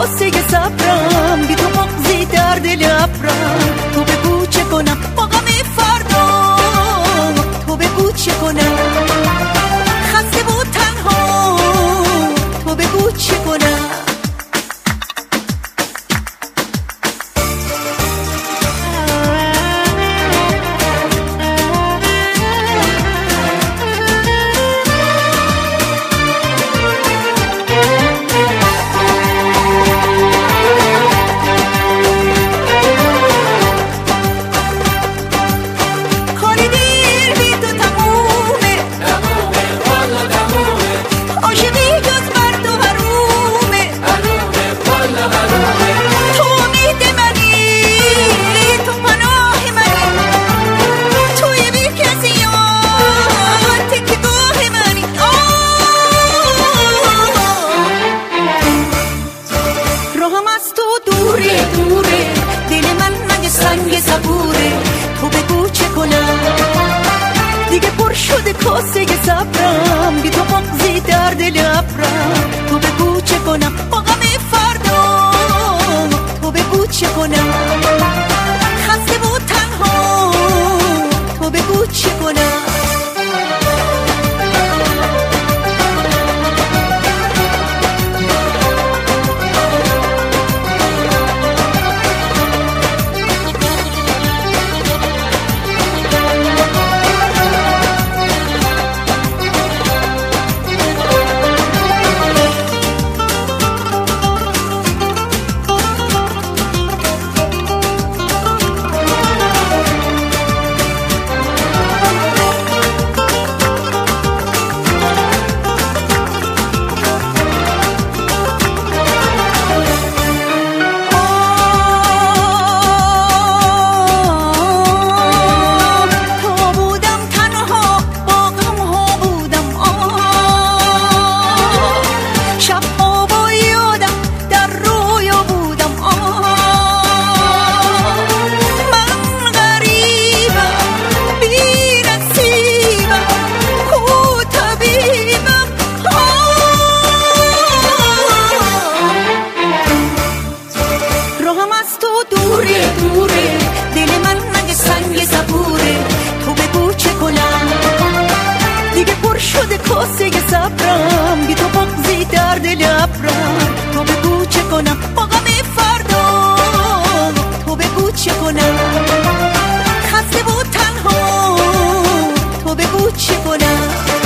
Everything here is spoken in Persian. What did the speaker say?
کاسه صبرم، بی تو مغزی در دل ابرم. تو بگو چه کنم با غم فردا، تو بگو چه کنم خسته بود تنها، تو بگو چه کنم. کاسه صبرم، بی تو مغزی در دل ابرم. تو بگو چه کنم با غم فردا، تو بگو چه کنم خسته بود تنها، تو بگو چه کنم. کاسه صبرم، بی تو مغزی در دل ابرم. تو بگو چه کنم با غم فردا، تو بگو چه کنم خسته بود تنها، تو بگو چه کنم.